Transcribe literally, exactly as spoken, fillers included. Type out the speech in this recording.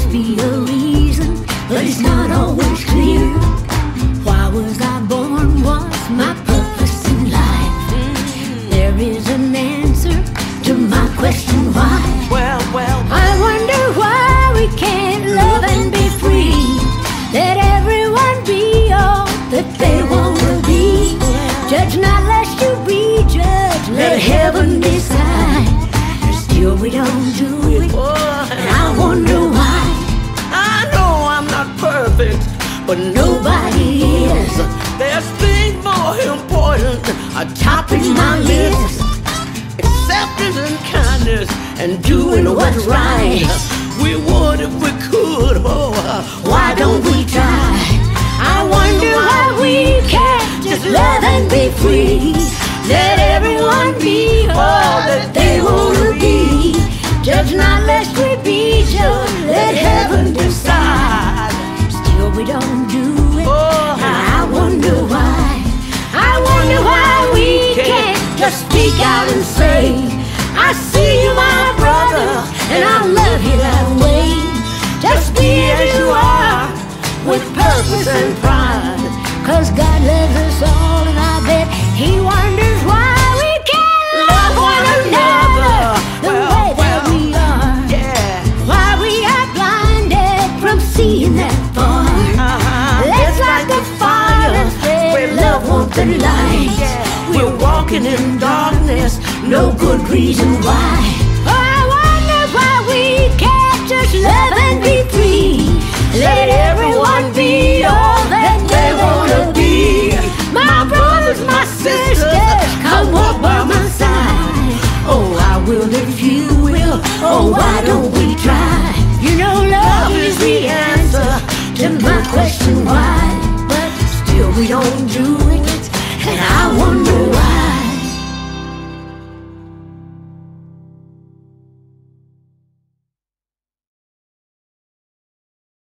must be a reason, but it's not always clear. Why was I born? What's my purpose in life? There is an answer to my question why. Well, well, I wonder why we can't love and be free. Let everyone be all that they want to be. Judge not lest you be judged. Let heaven decide. Still we don't do it, and I wonder why. I know I'm not perfect, but Nobody is. there's things more important Topping my list, acceptance and kindness and doing what's right. We would if we could. Oh, uh, Why don't we try? I wonder why we can't just love and be free. Let everyone be all that they want to be. Judge not lest we be judged. Let heaven decide. Still we don't do it. Oh. I wonder why. I wonder why we can't just speak out and say, I see you, my brother, and I love you that way. Just be as you are, with purpose and pride. Cause God loves us all, and I bet He wonders why we can't love one another the Well, way that well, we are. yeah. Why we are blinded from seeing that far. Uh-huh. Let's light the fire and spread love, warmth, and light. We're walking in darkness, No good reason why. Oh, I wonder why we can't just love